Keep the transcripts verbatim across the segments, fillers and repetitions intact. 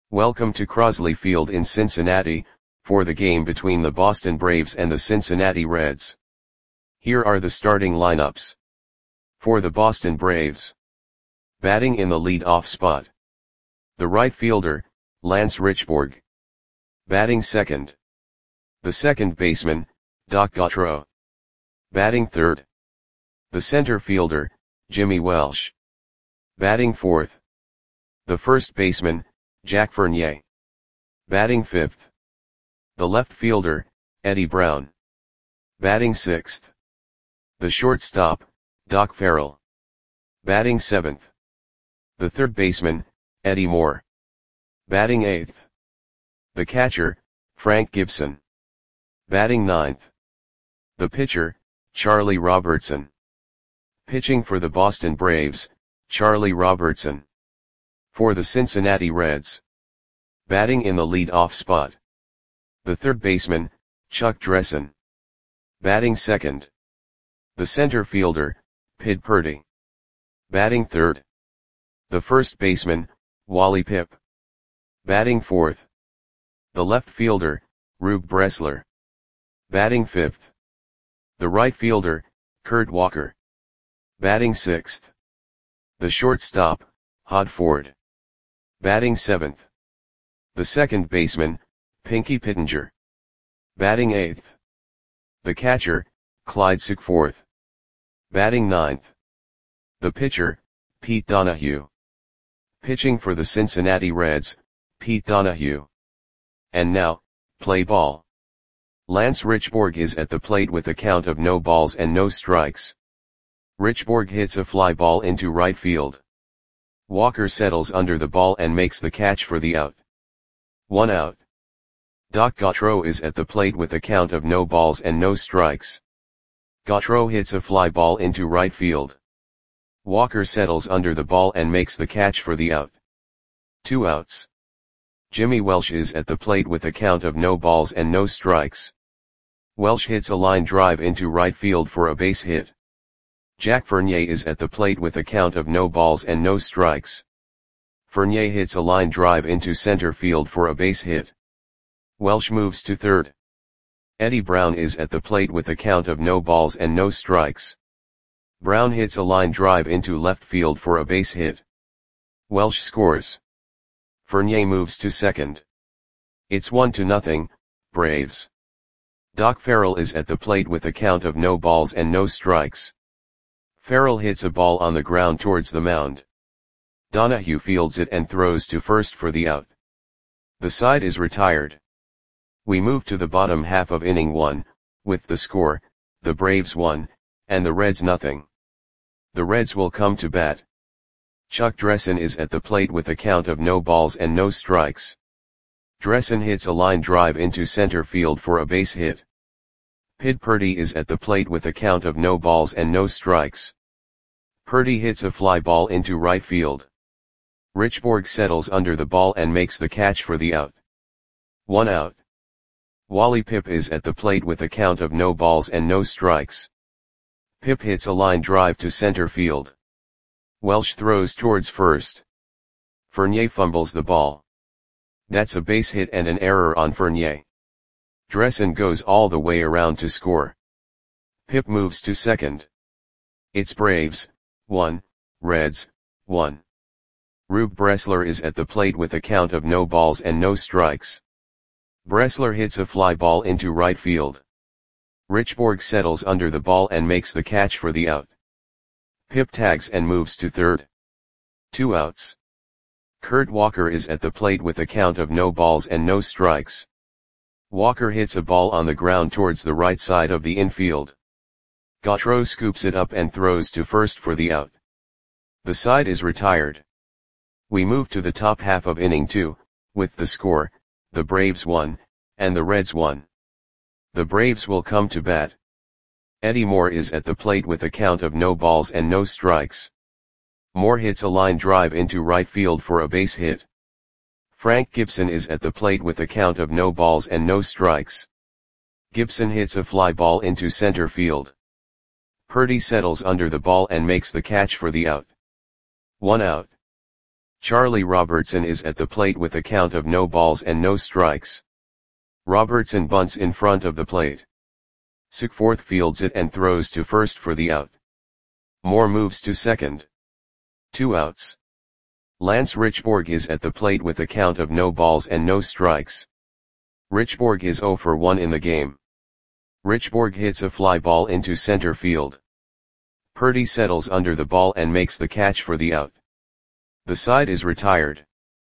Welcome to Crosley Field in Cincinnati, for the game between the Boston Braves and the Cincinnati Reds. Here are the starting lineups. For the Boston Braves. Batting in the lead-off spot. The right fielder, Lance Richburg. Batting second. The second baseman, Doc Gautreaux. Batting third. The center fielder, Jimmy Welsh. Batting fourth. The first baseman, Jack Fournier. Batting fifth. The left fielder, Eddie Brown. Batting sixth. The shortstop, Doc Farrell. Batting seventh. The third baseman, Eddie Moore. Batting eighth. The catcher, Frank Gibson. Batting ninth. The pitcher, Charlie Robertson. Pitching for the Boston Braves, Charlie Robertson. For the Cincinnati Reds. Batting in the lead-off spot. The third baseman, Chuck Dressen. Batting second. The center fielder, Pid Purdy. Batting third. The first baseman, Wally Pipp. Batting fourth. The left fielder, Rube Bressler. Batting fifth. The right fielder, Kurt Walker. Batting sixth. The shortstop, Hod Ford. Batting seventh. The second baseman, Pinky Pittenger. Batting eighth. The catcher, Clyde Sukeforth. Batting ninth. The pitcher, Pete Donahue. Pitching for the Cincinnati Reds, Pete Donahue. And now, play ball. Lance Richburg is at the plate with a count of no balls and no strikes. Richburg hits a fly ball into right field. Walker settles under the ball and makes the catch for the out. One out. Doc Gautreaux is at the plate with a count of no balls and no strikes. Gautreaux hits a fly ball into right field. Walker settles under the ball and makes the catch for the out. Two outs. Jimmy Welsh is at the plate with a count of no balls and no strikes. Welsh hits a line drive into right field for a base hit. Jack Fournier is at the plate with a count of no balls and no strikes. Fournier hits a line drive into center field for a base hit. Welsh moves to third. Eddie Brown is at the plate with a count of no balls and no strikes. Brown hits a line drive into left field for a base hit. Welsh scores. Fournier moves to second. It's one to nothing, Braves. Doc Farrell is at the plate with a count of no balls and no strikes. Farrell hits a ball on the ground towards the mound. Donahue fields it and throws to first for the out. The side is retired. We move to the bottom half of inning one, with the score, the Braves one, and the Reds nothing. The Reds will come to bat. Chuck Dressen is at the plate with a count of no balls and no strikes. Dressen hits a line drive into center field for a base hit. Pid Purdy is at the plate with a count of no balls and no strikes. Purdy hits a fly ball into right field. Richburg settles under the ball and makes the catch for the out. One out. Wally Pipp is at the plate with a count of no balls and no strikes. Pipp hits a line drive to center field. Welsh throws towards first. Fournier fumbles the ball. That's a base hit and an error on Fournier. Dressen goes all the way around to score. Pipp moves to second. It's Braves, one, Reds, one. Rube Bressler is at the plate with a count of no balls and no strikes. Bressler hits a fly ball into right field. Richburg settles under the ball and makes the catch for the out. Pipp tags and moves to third. Two outs. Kurt Walker is at the plate with a count of no balls and no strikes. Walker hits a ball on the ground towards the right side of the infield. Gautreaux scoops it up and throws to first for the out. The side is retired. We move to the top half of inning two, with the score, the Braves one, and the Reds one. The Braves will come to bat. Eddie Moore is at the plate with a count of no balls and no strikes. Moore hits a line drive into right field for a base hit. Frank Gibson is at the plate with a count of no balls and no strikes. Gibson hits a fly ball into center field. Purdy settles under the ball and makes the catch for the out. One out. Charlie Robertson is at the plate with a count of no balls and no strikes. Robertson bunts in front of the plate. Sickforth fields it and throws to first for the out. Moore moves to second. Two outs. Lance Richborg is at the plate with a count of no balls and no strikes. Richborg is oh for one in the game. Richborg hits a fly ball into center field. Purdy settles under the ball and makes the catch for the out. The side is retired.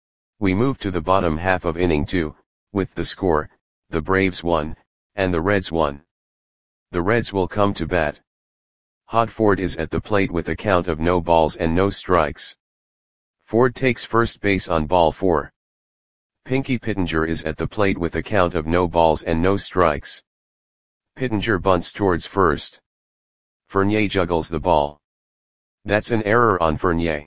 We move to the bottom half of inning two, with the score, the Braves won, and the Reds won. The Reds will come to bat. Hod Ford is at the plate with a count of no balls and no strikes. Ford takes first base on ball four. Pinky Pittenger is at the plate with a count of no balls and no strikes. Pittenger bunts towards first. Fournier juggles the ball. That's an error on Fournier.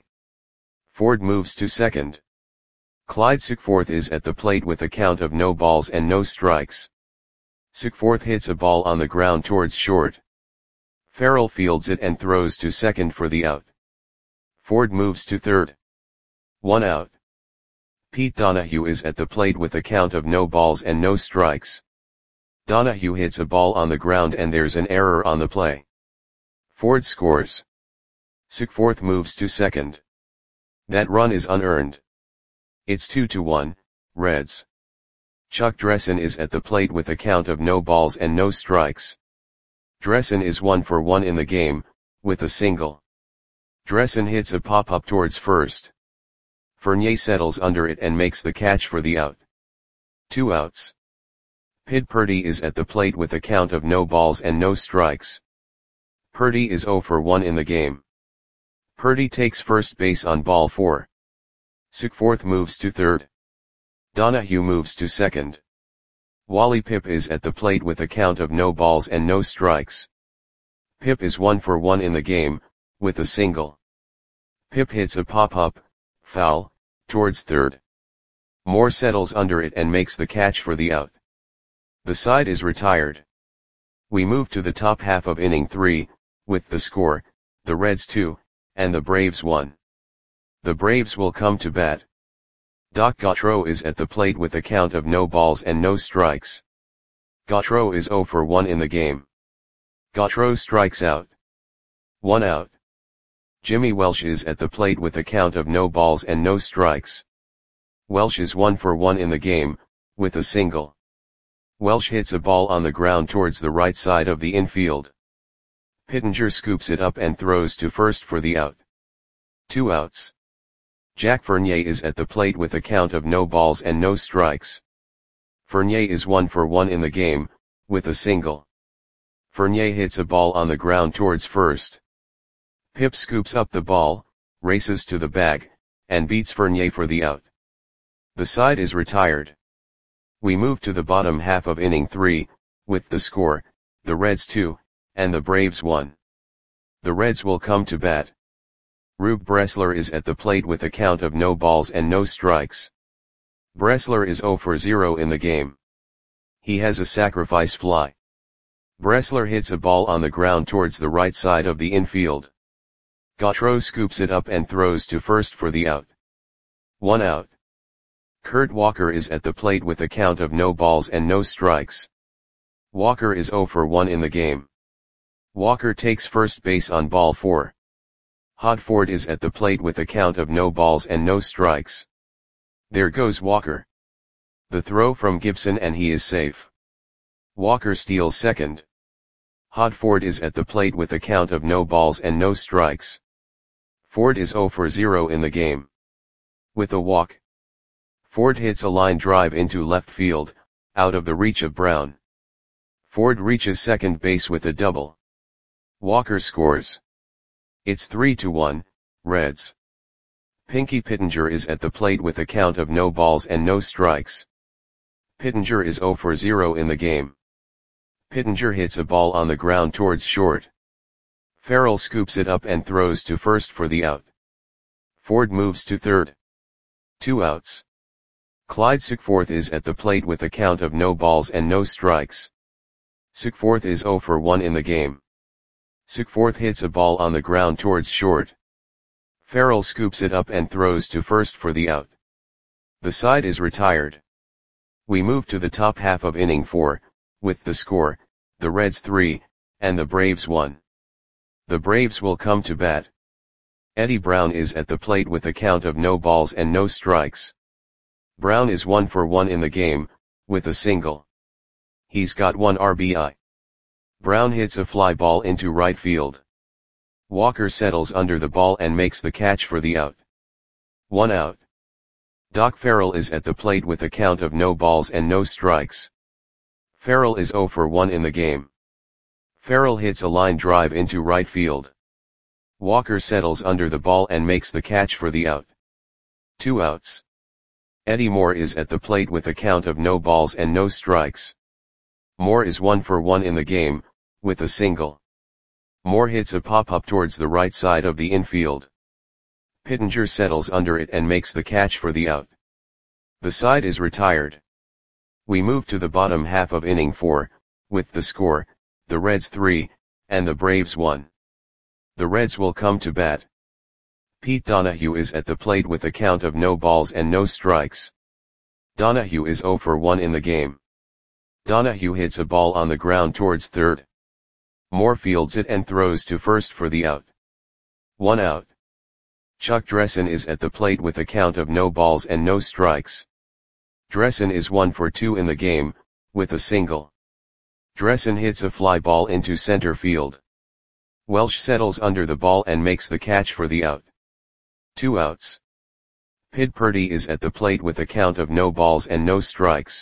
Ford moves to second. Clyde Sickforth is at the plate with a count of no balls and no strikes. Sickforth hits a ball on the ground towards short. Farrell fields it and throws to second for the out. Ford moves to third. One out. Pete Donahue is at the plate with a count of no balls and no strikes. Donahue hits a ball on the ground and there's an error on the play. Ford scores. Sickforth moves to second. That run is unearned. It's two to one, Reds. Chuck Dressen is at the plate with a count of no balls and no strikes. Dressen is one for one in the game, with a single. Dressen hits a pop-up towards first. Fournier settles under it and makes the catch for the out. Two outs. Pid Purdy is at the plate with a count of no balls and no strikes. Purdy is oh for one in the game. Purdy takes first base on ball four. Sickforth moves to third. Donahue moves to second. Wally Pipp is at the plate with a count of no balls and no strikes. Pipp is one for one in the game, with a single. Pipp hits a pop-up, foul, towards third. Moore settles under it and makes the catch for the out. The side is retired. We move to the top half of inning three, with the score, the Reds two, and the Braves one. The Braves will come to bat. Doc Gautreaux is at the plate with a count of no balls and no strikes. Gautreaux is oh for one in the game. Gautreaux strikes out. One out. Jimmy Welsh is at the plate with a count of no balls and no strikes. Welsh is one for one in the game, with a single. Welsh hits a ball on the ground towards the right side of the infield. Pittenger scoops it up and throws to first for the out. Two outs. Jack Fournier is at the plate with a count of no balls and no strikes. Fournier is one for one in the game, with a single. Fournier hits a ball on the ground towards first. Pipp scoops up the ball, races to the bag, and beats Fournier for the out. The side is retired. We move to the bottom half of inning three, with the score, the Reds two, and the Braves one. The Reds will come to bat. Rube Bressler is at the plate with a count of no balls and no strikes. Bressler is oh for zero in the game. He has a sacrifice fly. Bressler hits a ball on the ground towards the right side of the infield. Gautreaux scoops it up and throws to first for the out. One out. Kurt Walker is at the plate with a count of no balls and no strikes. Walker is oh for one in the game. Walker takes first base on ball four. Hod Ford is at the plate with a count of no balls and no strikes. There goes Walker. The throw from Gibson and he is safe. Walker steals second. Hod Ford is at the plate with a count of no balls and no strikes. Ford is oh for zero in the game. With a walk. Ford hits a line drive into left field, out of the reach of Brown. Ford reaches second base with a double. Walker scores. It's three to one, Reds. Pinky Pittenger is at the plate with a count of no balls and no strikes. Pittenger is oh for zero in the game. Pittenger hits a ball on the ground towards short. Farrell scoops it up and throws to first for the out. Ford moves to third. Two outs. Clyde Sickforth is at the plate with a count of no balls and no strikes. Sickforth is oh for one in the game. Sickforth hits a ball on the ground towards short. Farrell scoops it up and throws to first for the out. The side is retired. We move to the top half of inning four, with the score, the Reds three, and the Braves one. The Braves will come to bat. Eddie Brown is at the plate with a count of no balls and no strikes. Brown is one for one in the game, with a single. He's got one R B I. Brown hits a fly ball into right field. Walker settles under the ball and makes the catch for the out. One out. Doc Farrell is at the plate with a count of no balls and no strikes. Farrell is zero for one in the game. Farrell hits a line drive into right field. Walker settles under the ball and makes the catch for the out. Two outs. Eddie Moore is at the plate with a count of no balls and no strikes. Moore is one for one in the game, with a single. Moore hits a pop-up towards the right side of the infield. Pittenger settles under it and makes the catch for the out. The side is retired. We move to the bottom half of inning four, with the score, the Reds three, and the Braves one. The Reds will come to bat. Pete Donahue is at the plate with a count of no balls and no strikes. Donahue is zero for one in the game. Donahue hits a ball on the ground towards third. Moore fields it and throws to first for the out. One out. Chuck Dressen is at the plate with a count of no balls and no strikes. Dressen is one for two in the game, with a single. Dressen hits a fly ball into center field. Welsh settles under the ball and makes the catch for the out. Two outs. Pid Purdy is at the plate with a count of no balls and no strikes.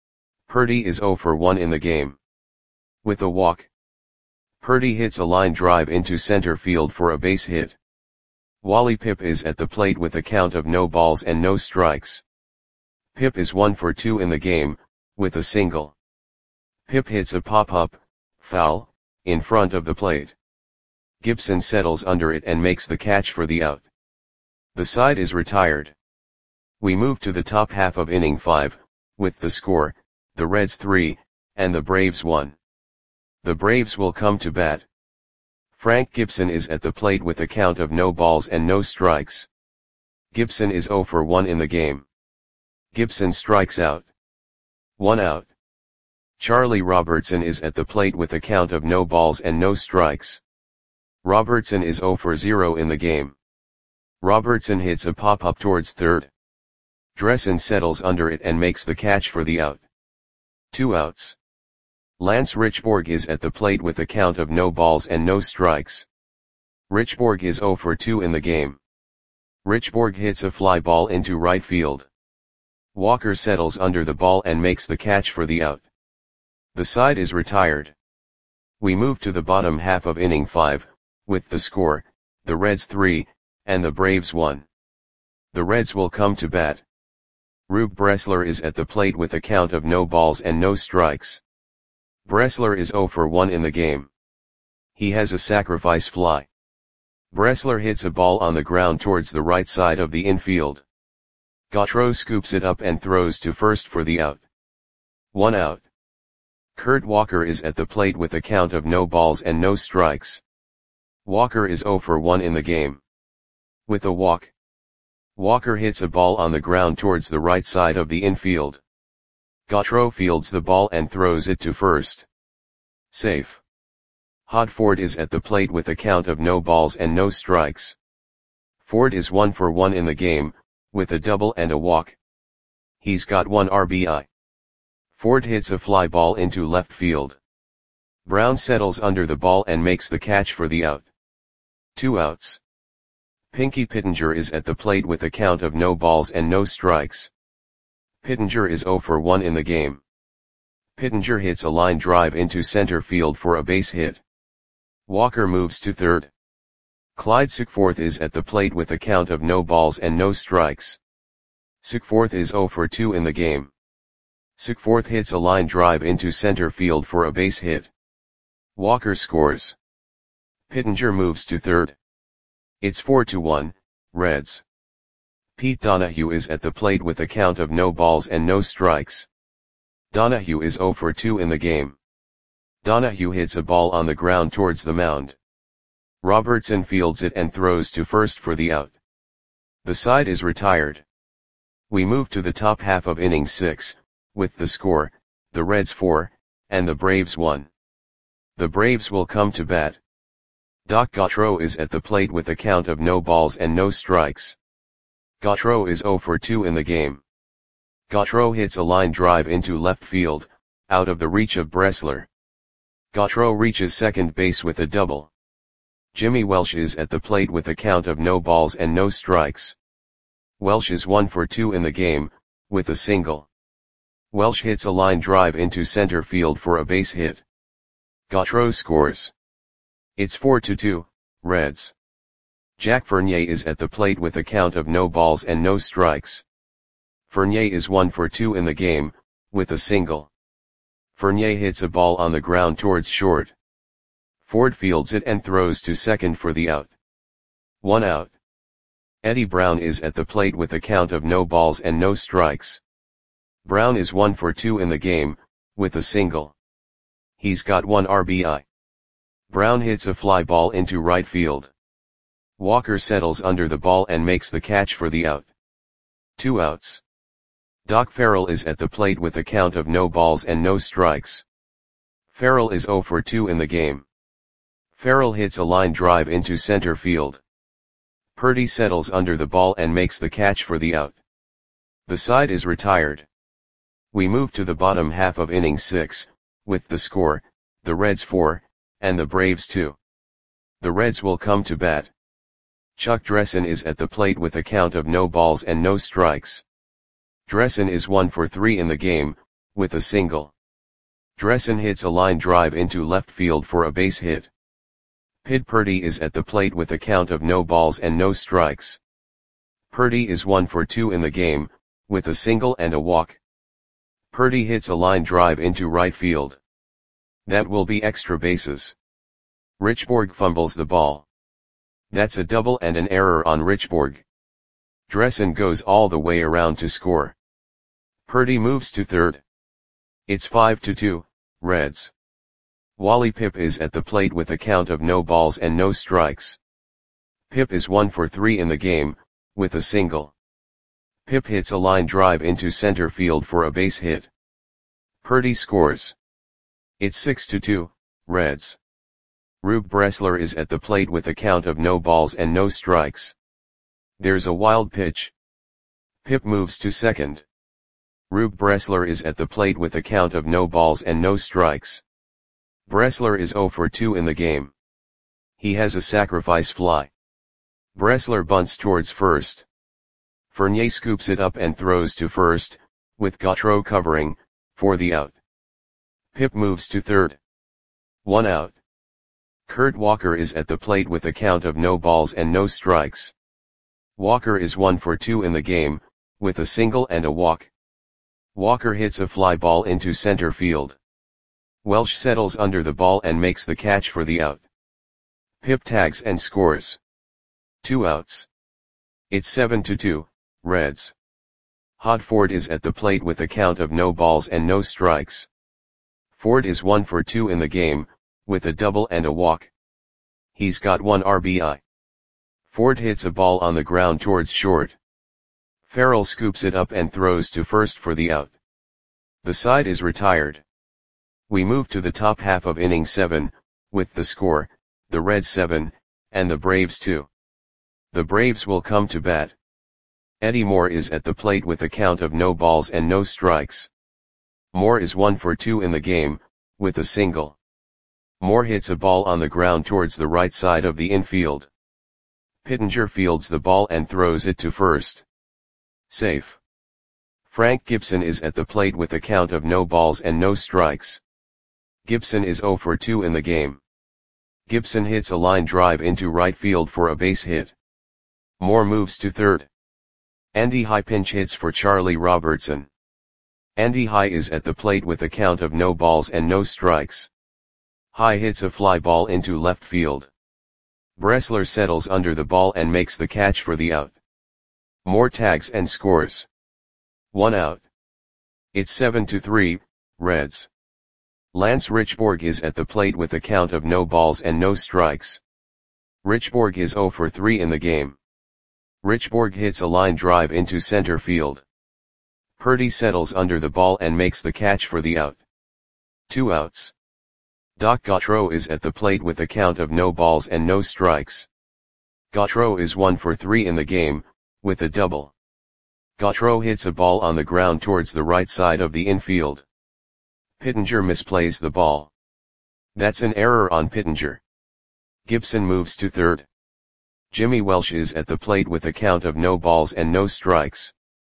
Purdy is zero for one in the game. With a walk. Purdy hits a line drive into center field for a base hit. Wally Pipp is at the plate with a count of no balls and no strikes. Pipp is one for two in the game, with a single. Pipp hits a pop-up, foul, in front of the plate. Gibson settles under it and makes the catch for the out. The side is retired. We move to the top half of inning five, with the score, the Reds three, and the Braves one. The Braves will come to bat. Frank Gibson is at the plate with a count of no balls and no strikes. Gibson is zero for one in the game. Gibson strikes out. One out. Charlie Robertson is at the plate with a count of no balls and no strikes. Robertson is zero for zero in the game. Robertson hits a pop-up towards third. Dressen settles under it and makes the catch for the out. Two outs. Lance Richborg is at the plate with a count of no balls and no strikes. Richborg is zero for two in the game. Richborg hits a fly ball into right field. Walker settles under the ball and makes the catch for the out. The side is retired. We move to the bottom half of inning five, with the score, the Reds three, and the Braves one. The Reds will come to bat. Rube Bressler is at the plate with a count of no balls and no strikes. Bressler is zero for one in the game. He has a sacrifice fly. Bressler hits a ball on the ground towards the right side of the infield. Gautreau scoops it up and throws to first for the out. One out. Kurt Walker is at the plate with a count of no balls and no strikes. Walker is zero for one in the game. With a walk. Walker hits a ball on the ground towards the right side of the infield. Gautreau fields the ball and throws it to first. Safe. Hod Ford is at the plate with a count of no balls and no strikes. Ford is one for one in the game, with a double and a walk. He's got one R B I. Ford hits a fly ball into left field. Brown settles under the ball and makes the catch for the out. Two outs. Pinky Pittenger is at the plate with a count of no balls and no strikes. Pittenger is zero for one in the game. Pittenger hits a line drive into center field for a base hit. Walker moves to third. Clyde Sickforth is at the plate with a count of no balls and no strikes. Sickforth is zero for two in the game. Sickforth hits a line drive into center field for a base hit. Walker scores. Pittenger moves to third. It's four to one, Reds. Pete Donahue is at the plate with a count of no balls and no strikes. Donahue is zero for two in the game. Donahue hits a ball on the ground towards the mound. Robertson fields it and throws to first for the out. The side is retired. We move to the top half of inning six, with the score, the Reds four, and the Braves one. The Braves will come to bat. Doc Gautreaux is at the plate with a count of no balls and no strikes. Gautreaux is oh for two in the game. Gautreaux hits a line drive into left field, out of the reach of Bressler. Gautreaux reaches second base with a double. Jimmy Welsh is at the plate with a count of no balls and no strikes. Welsh is one for two in the game, with a single. Welsh hits a line drive into center field for a base hit. Gautreaux scores. It's four to two, Reds. Jack Fournier is at the plate with a count of no balls and no strikes. Fournier is one for two in the game, with a single. Fournier hits a ball on the ground towards short. Ford fields it and throws to second for the out. One out. Eddie Brown is at the plate with a count of no balls and no strikes. Brown is one for two in the game, with a single. He's got one R B I. Brown hits a fly ball into right field. Walker settles under the ball and makes the catch for the out. Two outs. Doc Farrell is at the plate with a count of no balls and no strikes. Farrell is oh for two in the game. Farrell hits a line drive into center field. Purdy settles under the ball and makes the catch for the out. The side is retired. We move to the bottom half of inning six, with the score, the Reds four, and the Braves two. The Reds will come to bat. Chuck Dressen is at the plate with a count of no balls and no strikes. Dressen is one for three in the game, with a single. Dressen hits a line drive into left field for a base hit. Pid Purdy is at the plate with a count of no balls and no strikes. Purdy is one for two in the game, with a single and a walk. Purdy hits a line drive into right field. That will be extra bases. Richborg fumbles the ball. That's a double and an error on Richborg. Dressen goes all the way around to score. Purdy moves to third. It's five to two, Reds. Wally Pipp is at the plate with a count of no balls and no strikes. Pipp is one for three in the game, with a single. Pipp hits a line drive into center field for a base hit. Purdy scores. It's six to two, Reds. Rube Bressler is at the plate with a count of no balls and no strikes. There's a wild pitch. Pipp moves to second. Rube Bressler is at the plate with a count of no balls and no strikes. Bressler is oh for two in the game. He has a sacrifice fly. Bressler bunts towards first. Fournier scoops it up and throws to first, with Gautreaux covering, for the out. Pipp moves to third. One out. Kurt Walker is at the plate with a count of no balls and no strikes. Walker is one for two in the game, with a single and a walk. Walker hits a fly ball into center field. Welsh settles under the ball and makes the catch for the out. Pipp tags and scores. Two outs. It's seven to two, Reds. Hod Ford is at the plate with a count of no balls and no strikes. Ford is one for two in the game, with a double and a walk. He's got one R B I. Ford hits a ball on the ground towards short. Farrell scoops it up and throws to first for the out. The side is retired. We move to the top half of inning seven, with the score, the Reds seven, and the Braves two. The Braves will come to bat. Eddie Moore is at the plate with a count of no balls and no strikes. Moore is one for two in the game, with a single. Moore hits a ball on the ground towards the right side of the infield. Pittenger fields the ball and throws it to first. Safe. Frank Gibson is at the plate with a count of no balls and no strikes. Gibson is oh for two in the game. Gibson hits a line drive into right field for a base hit. Moore moves to third. Andy High pinch hits for Charlie Robertson. Andy High is at the plate with a count of no balls and no strikes. High hits a fly ball into left field. Bressler settles under the ball and makes the catch for the out. Moore tags and scores. One out. It's seven to three, Reds. Lance Richborg is at the plate with a count of no balls and no strikes. Richborg is zero for three in the game. Richborg hits a line drive into center field. Purdy settles under the ball and makes the catch for the out. Two outs. Doc Gautreaux is at the plate with a count of no balls and no strikes. Gautreaux is one for three in the game, with a double. Gautreaux hits a ball on the ground towards the right side of the infield. Pittenger misplays the ball. That's an error on Pittenger. Gibson moves to third. Jimmy Welsh is at the plate with a count of no balls and no strikes.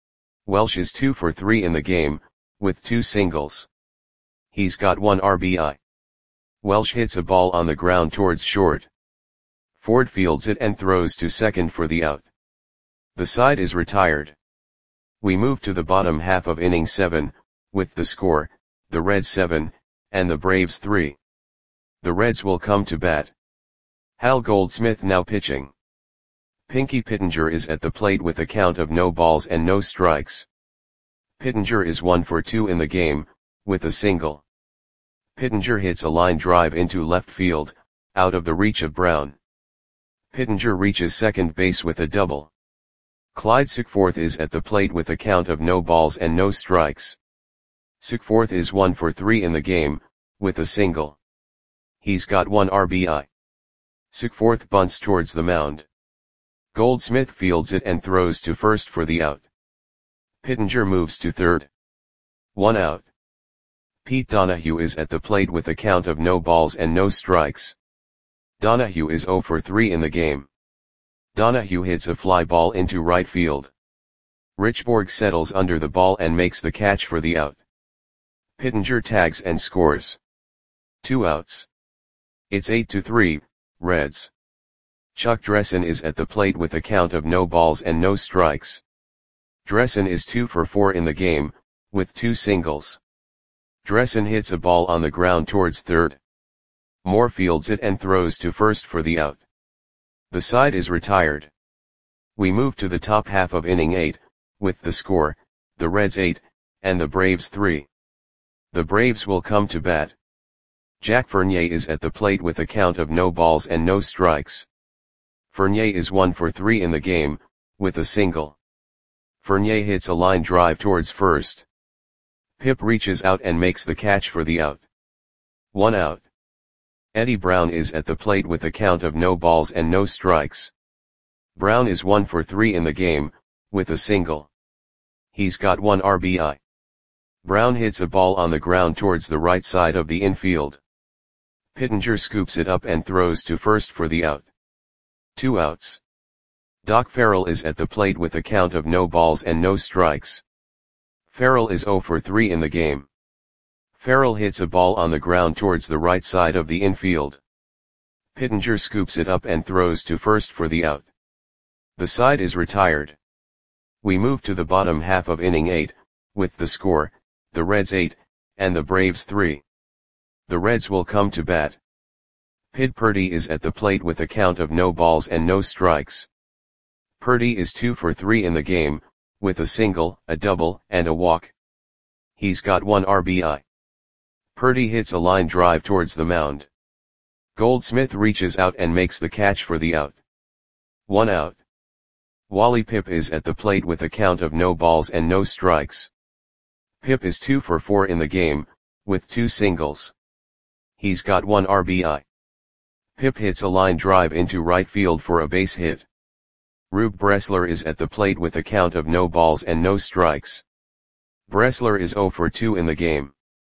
Welsh is two for three in the game, with two singles. He's got one R B I. Welsh hits a ball on the ground towards short. Ford fields it and throws to second for the out. The side is retired. We move to the bottom half of inning seven, with the score, the Reds seven, and the Braves three. The Reds will come to bat. Hal Goldsmith now pitching. Pinky Pittenger is at the plate with a count of no balls and no strikes. Pittenger is one for two in the game, with a single. Pittenger hits a line drive into left field, out of the reach of Brown. Pittenger reaches second base with a double. Clyde Sickforth is at the plate with a count of no balls and no strikes. Sickforth is one for three in the game, with a single. He's got one R B I. Sickforth bunts towards the mound. Goldsmith fields it and throws to first for the out. Pittenger moves to third. One out. Pete Donahue is at the plate with a count of no balls and no strikes. Donahue is zero for three in the game. Donahue hits a fly ball into right field. Richborg settles under the ball and makes the catch for the out. Pittenger tags and scores. Two outs. It's eight to three, Reds. Chuck Dressen is at the plate with a count of no balls and no strikes. Dressen is two for four in the game, with two singles. Dressen hits a ball on the ground towards third. Moore fields it and throws to first for the out. The side is retired. We move to the top half of inning eight, with the score, the Reds eight, and the Braves three. The Braves will come to bat. Jack Fournier is at the plate with a count of no balls and no strikes. Fournier is one for three in the game, with a single. Fournier hits a line drive towards first. Pip reaches out and makes the catch for the out. One out. Eddie Brown is at the plate with a count of no balls and no strikes. Brown is one for three in the game, with a single. He's got one R B I. Brown hits a ball on the ground towards the right side of the infield. Pittenger scoops it up and throws to first for the out. Two outs. Doc Farrell is at the plate with a count of no balls and no strikes. Farrell is zero for three in the game. Farrell hits a ball on the ground towards the right side of the infield. Pittenger scoops it up and throws to first for the out. The side is retired. We move to the bottom half of inning eight, with the score, the Reds eight, and the Braves three. The Reds will come to bat. Pid Purdy is at the plate with a count of no balls and no strikes. Purdy is two for three in the game, with a single, a double, and a walk. He's got one R B I. Purdy hits a line drive towards the mound. Goldsmith reaches out and makes the catch for the out. One out. Wally Pipp is at the plate with a count of no balls and no strikes. Pipp is two for four in the game, with two singles. He's got one R B I. Pipp hits a line drive into right field for a base hit. Rube Bressler is at the plate with a count of no balls and no strikes. Bressler is zero for two in the game.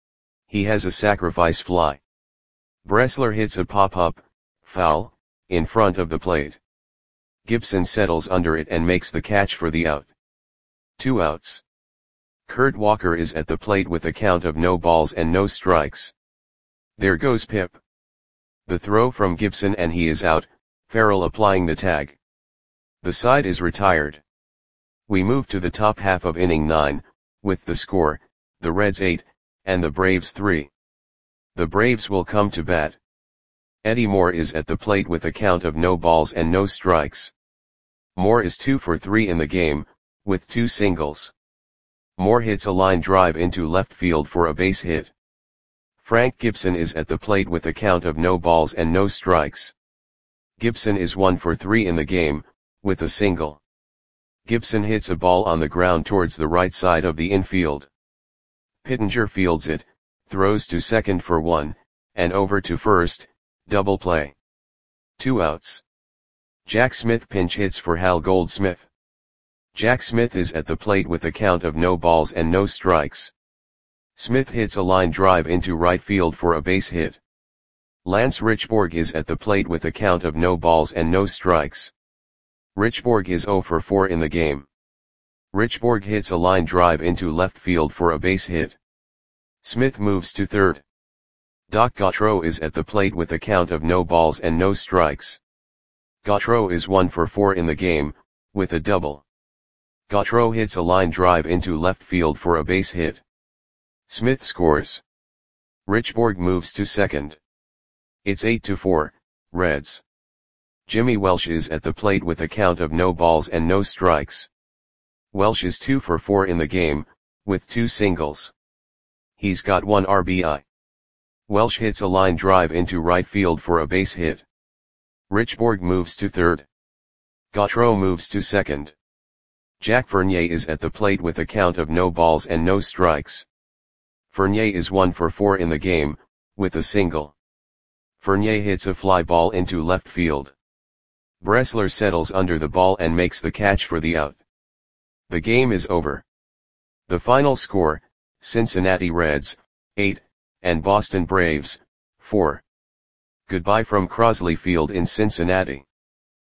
He has a sacrifice fly. Bressler hits a pop-up, foul, in front of the plate. Gibson settles under it and makes the catch for the out. Two outs. Kurt Walker is at the plate with a count of no balls and no strikes. There goes Pip. The throw from Gibson and he is out, Farrell applying the tag. The side is retired. We move to the top half of inning nine, with the score, the Reds eight, and the Braves three. The Braves will come to bat. Eddie Moore is at the plate with a count of no balls and no strikes. Moore is two for three in the game, with two singles. Moore hits a line drive into left field for a base hit. Frank Gibson is at the plate with a count of no balls and no strikes. Gibson is one for three in the game, with a single. Gibson hits a ball on the ground towards the right side of the infield. Pittenger fields it, throws to second for one, and over to first, double play. Two outs. Jack Smith pinch hits for Hal Goldsmith. Jack Smith is at the plate with a count of no balls and no strikes. Smith hits a line drive into right field for a base hit. Lance Richborg is at the plate with a count of no balls and no strikes. Richborg is zero for four in the game. Richborg hits a line drive into left field for a base hit. Smith moves to third. Doc Gautreaux is at the plate with a count of no balls and no strikes. Gautreaux is one for four in the game, with a double. Gautreaux hits a line drive into left field for a base hit. Smith scores. Richborg moves to second. It's eight to four, Reds. Jimmy Welsh is at the plate with a count of no balls and no strikes. Welsh is two for four in the game, with two singles. He's got one R B I. Welsh hits a line drive into right field for a base hit. Richborg moves to third. Gautreaux moves to second. Jack Fournier is at the plate with a count of no balls and no strikes. Fournier is one for four in the game, with a single. Fournier hits a fly ball into left field. Bressler settles under the ball and makes the catch for the out. The game is over. The final score, Cincinnati Reds, eight, and Boston Braves, four. Goodbye from Crosley Field in Cincinnati.